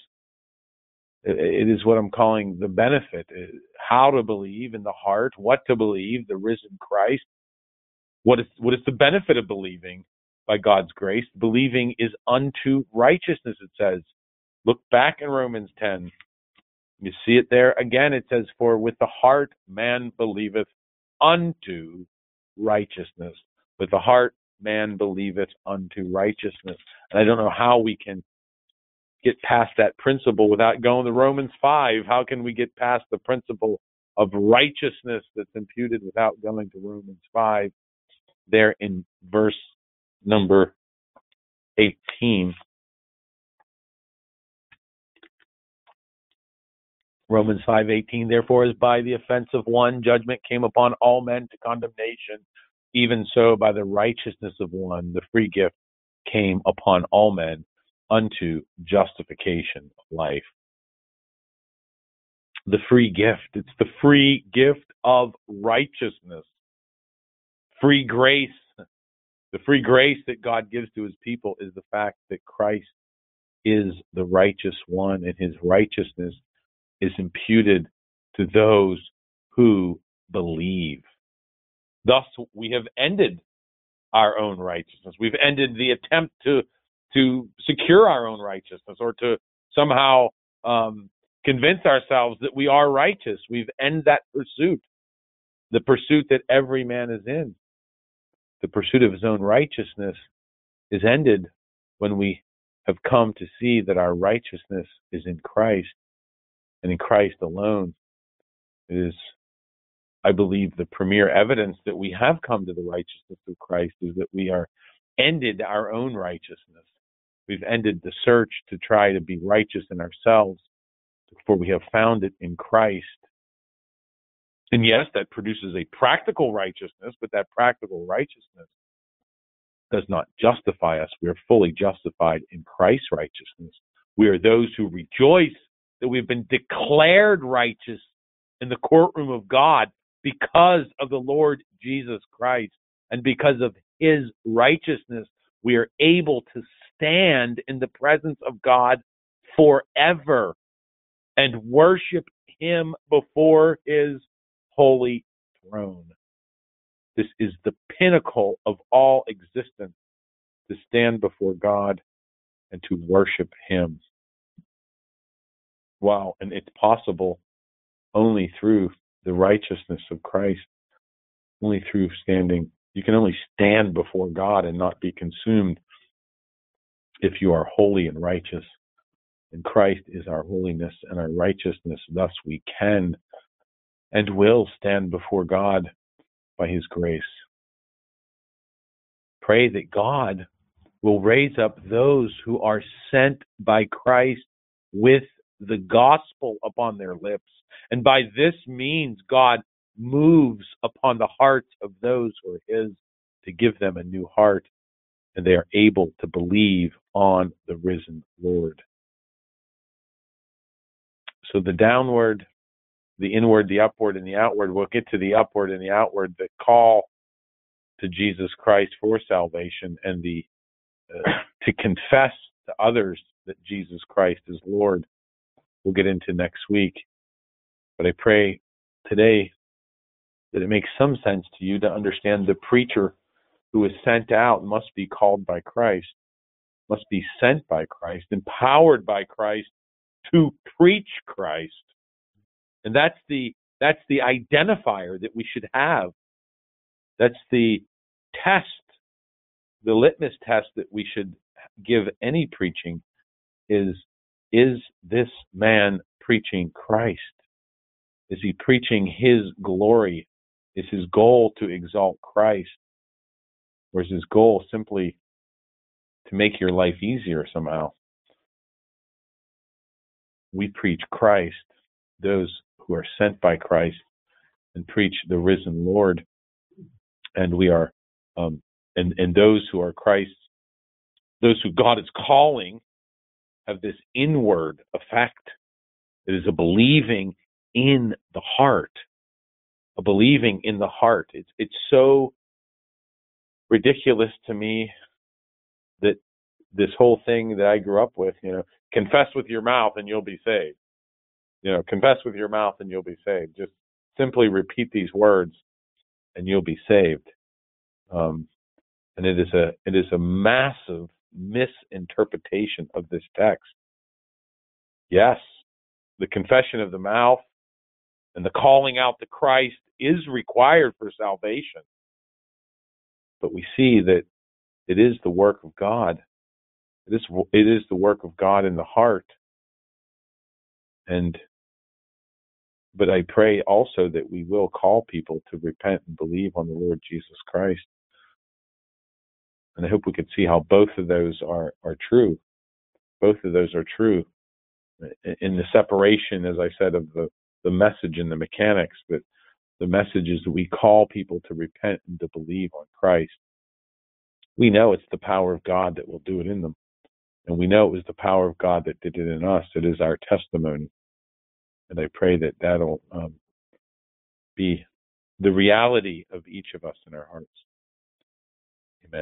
It is what I'm calling the benefit. How to believe in the heart, what to believe, the risen Christ. What is what is the benefit of believing by God's grace? Believing is unto righteousness, it says. Look back in Romans ten. You see it there again. It says, for with the heart man believeth unto righteousness. With the heart man believeth unto righteousness. And I don't know how we can get past that principle without going to Romans five. How can we get past the principle of righteousness that's imputed without going to Romans five, there in verse number eighteen. Romans five eighteen, therefore, as by the offense of one, judgment came upon all men to condemnation, even so by the righteousness of one, the free gift came upon all men unto justification of life. The free gift. It's the free gift of righteousness. Free grace. The free grace that God gives to his people is the fact that Christ is the righteous one, and his righteousness is imputed to those who believe. Thus, we have ended our own righteousness. We've ended the attempt to to secure our own righteousness or to somehow um, convince ourselves that we are righteous. We've ended that pursuit, the pursuit that every man is in. The pursuit of his own righteousness is ended when we have come to see that our righteousness is in Christ and in Christ alone. It is, I believe, the premier evidence that we have come to the righteousness of Christ is that we are ended our own righteousness. We've ended the search to try to be righteous in ourselves, for we have found it in Christ. And yes, that produces a practical righteousness, but that practical righteousness does not justify us. We are fully justified in Christ's righteousness. We are those who rejoice that we've been declared righteous in the courtroom of God because of the Lord Jesus Christ. And because of his righteousness, we are able to stand in the presence of God forever and worship him before his holy throne. This is the pinnacle of all existence, to stand before God and to worship him. Wow, and it's possible only through the righteousness of Christ, only through standing. You can only stand before God and not be consumed if you are holy and righteous. And Christ is our holiness and our righteousness. Thus we can and will stand before God by his grace. Pray that God will raise up those who are sent by Christ with the gospel upon their lips. And by this means, God moves upon the hearts of those who are his to give them a new heart, and they are able to believe on the risen Lord. So the downward, the inward, the upward, and the outward, we'll get to the upward and the outward, the call to Jesus Christ for salvation, and the uh, to confess to others that Jesus Christ is Lord. We'll get into next week. But I pray today that it makes some sense to you to understand the preacher who is sent out must be called by Christ, must be sent by Christ, empowered by Christ to preach Christ. And that's the that's the identifier that we should have. That's the test, the litmus test that we should give any preaching is, is this man preaching Christ? Is he preaching his glory? Is his goal to exalt Christ? Or is his goal simply to make your life easier somehow? We preach Christ, those who are sent by Christ, and preach the risen Lord. And we are, um, and, and those who are Christ, those who God is calling, have this inward effect. It is a believing in the heart, a believing in the heart. It's it's so ridiculous to me that this whole thing that I grew up with, you know, confess with your mouth and you'll be saved. You know, confess with your mouth and you'll be saved. Just simply repeat these words and you'll be saved. Um, and it is a it is a massive misinterpretation of this text. Yes, the confession of the mouth and the calling out to Christ is required for salvation. But we see that it is the work of God. It is, it is the work of God in the heart. And but I pray also that we will call people to repent and believe on the Lord Jesus Christ. And I hope we could see how both of those are, are true. Both of those are true in the separation, as I said, of the, the message and the mechanics. But the message is that we call people to repent and to believe on Christ. We know it's the power of God that will do it in them. And we know it was the power of God that did it in us. It is our testimony. And I pray that that'll um, be the reality of each of us in our hearts. Amen.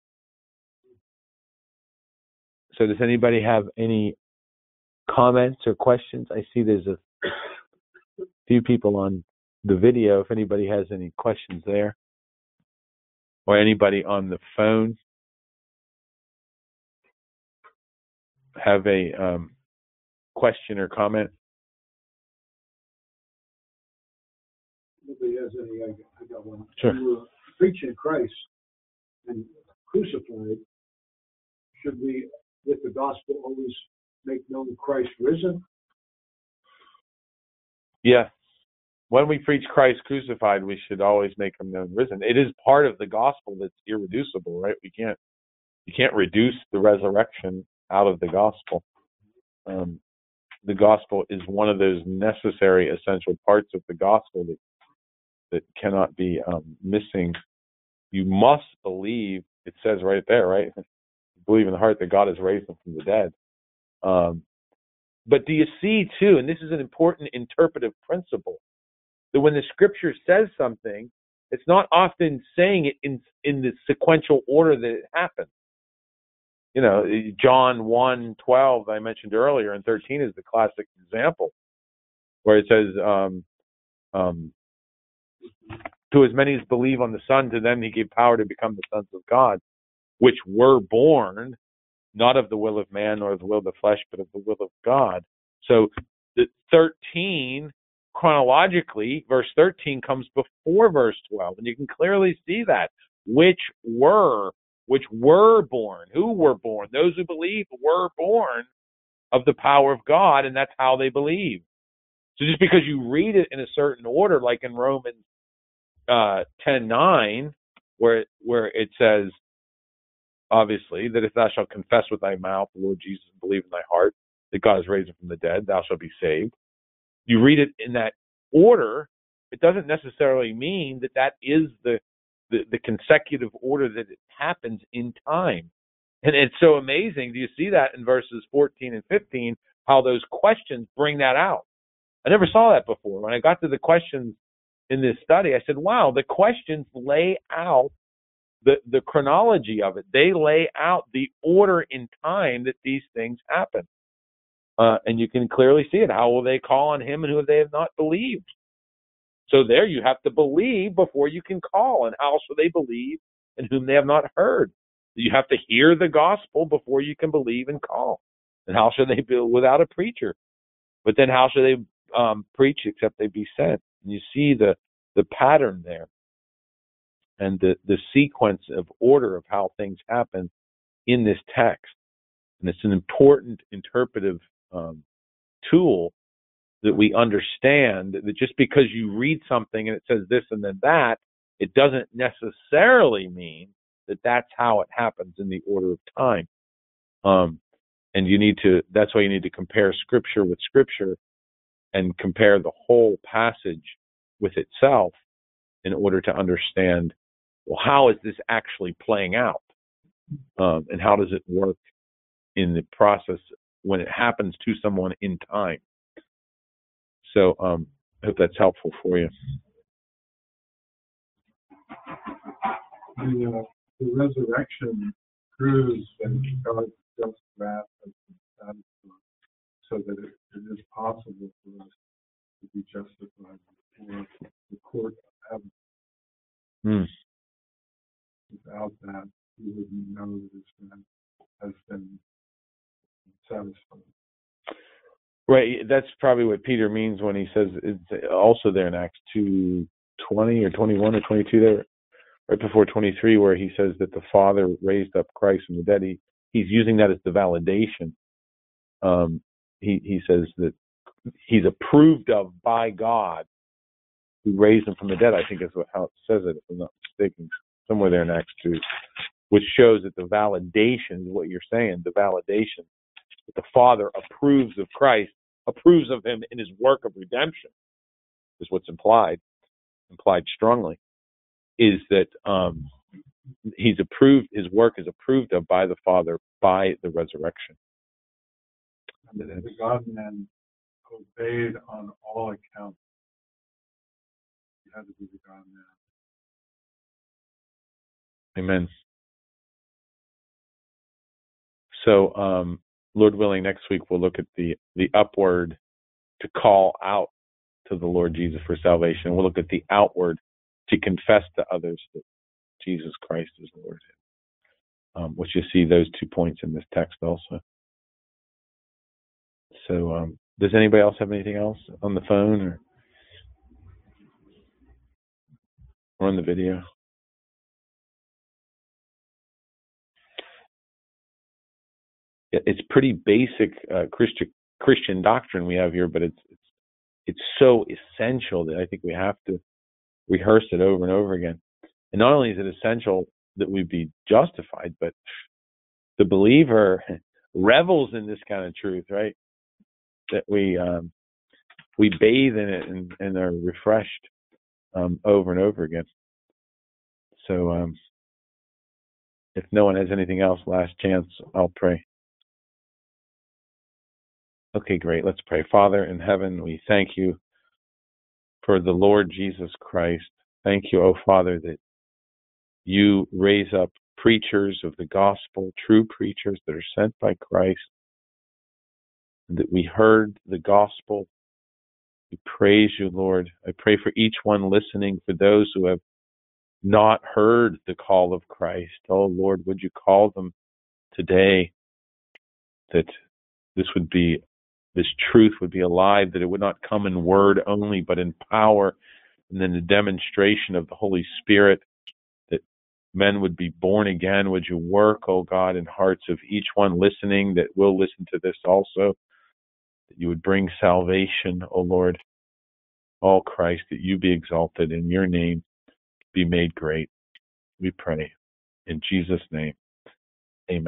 So does anybody have any comments or questions? I see there's a few people on the video. If anybody has any questions there, or anybody on the phone have a um, question or comment. Nobody has any. I, I got one. Sure. When we're preaching Christ and crucified, should we, with the gospel, always make known Christ risen? Yeah. When we preach Christ crucified, we should always make him known risen. It is part of the gospel that's irreducible, right? We can't, you can't reduce the resurrection out of the gospel. Um, the gospel is one of those necessary, essential parts of the gospel that that cannot be um, missing. You must believe. It says right there, right? Believe in the heart that God has raised him from the dead. Um, but do you see too? And this is an important interpretive principle. That when the scripture says something, it's not often saying it in in the sequential order that it happened. You know, John one twelve I mentioned earlier, and thirteen is the classic example, where it says, um, um, to as many as believe on the Son, to them he gave power to become the sons of God, which were born, not of the will of man nor of the will of the flesh, but of the will of God. So the thirteen, chronologically, verse thirteen comes before verse twelve, and you can clearly see that. Which were, which were born. Who were born? Those who believe were born of the power of God, and that's how they believe. So just because you read it in a certain order, like in Romans uh, ten nine, where it, where it says, obviously, that if thou shalt confess with thy mouth the Lord Jesus and believe in thy heart that God has raised him from the dead, thou shalt be saved. You read it in that order, it doesn't necessarily mean that that is the, the, the consecutive order that it happens in time. And it's so amazing. Do you see that in verses fourteen and fifteen, how those questions bring that out? I never saw that before. When I got to the questions in this study, I said, wow, the questions lay out the, the chronology of it. They lay out the order in time that these things happen. Uh, and you can clearly see it. How will they call on him and who they have not believed? So there you have to believe before you can call. And how shall they believe in whom they have not heard? You have to hear the gospel before you can believe and call. And how shall they be without a preacher? But then how shall they um, preach except they be sent? And you see the, the pattern there and the, the sequence of order of how things happen in this text. And it's an important interpretive um, tool that we understand that just because you read something and it says this and then that, it doesn't necessarily mean that that's how it happens in the order of time. Um, and you need to, that's why you need to compare scripture with scripture and compare the whole passage with itself in order to understand, well, how is this actually playing out? Um, and how does it work in the process when it happens to someone in time? So um, I hope that's helpful for you. The, uh, the resurrection proves that God's just wrath has been satisfied, so that it, it is possible for us to be justified before the court of heaven. Mm. Without that, we wouldn't know that his wrath has been satisfied. Right, that's probably what Peter means when he says, it's also there in Acts two twenty or twenty-one or twenty-two there, right before twenty-three, where he says that the Father raised up Christ from the dead. He, he's using that as the validation. Um, he, he says that he's approved of by God, who raised him from the dead. I think is what, how it says it, if I'm not mistaken, somewhere there in Acts two, which shows that the validation is what you're saying, the validation that the Father approves of Christ, approves of him in his work of redemption, is what's implied, implied strongly, is that um, he's approved, his work is approved of by the Father by the resurrection. And the God-man obeyed on all accounts. He had to be the God-man. Amen. So, um, Lord willing, next week we'll look at the, the upward to call out to the Lord Jesus for salvation. We'll look at the outward to confess to others that Jesus Christ is Lord. Um, which you see those two points in this text also. So, um, does anybody else have anything else on the phone or, or on the video? It's pretty basic uh, Christian Christian doctrine we have here, but it's it's it's so essential that I think we have to rehearse it over and over again. And not only is it essential that we be justified, but the believer revels in this kind of truth, right? That we um, we bathe in it and, and are refreshed um, over and over again. So, um, if no one has anything else, last chance, I'll pray. Okay, great. Let's pray. Father in heaven, we thank you for the Lord Jesus Christ. Thank you, oh Father, that you raise up preachers of the gospel, true preachers that are sent by Christ, that we heard the gospel. We praise you, Lord. I pray for each one listening, for those who have not heard the call of Christ. Oh Lord, would you call them today, that this would be, this truth would be alive, that it would not come in word only, but in power, and then the demonstration of the Holy Spirit, that men would be born again. Would you work, oh God, in hearts of each one listening that will listen to this also, that you would bring salvation, oh Lord. Oh Christ, that you be exalted, in your name be made great. We pray in Jesus' name.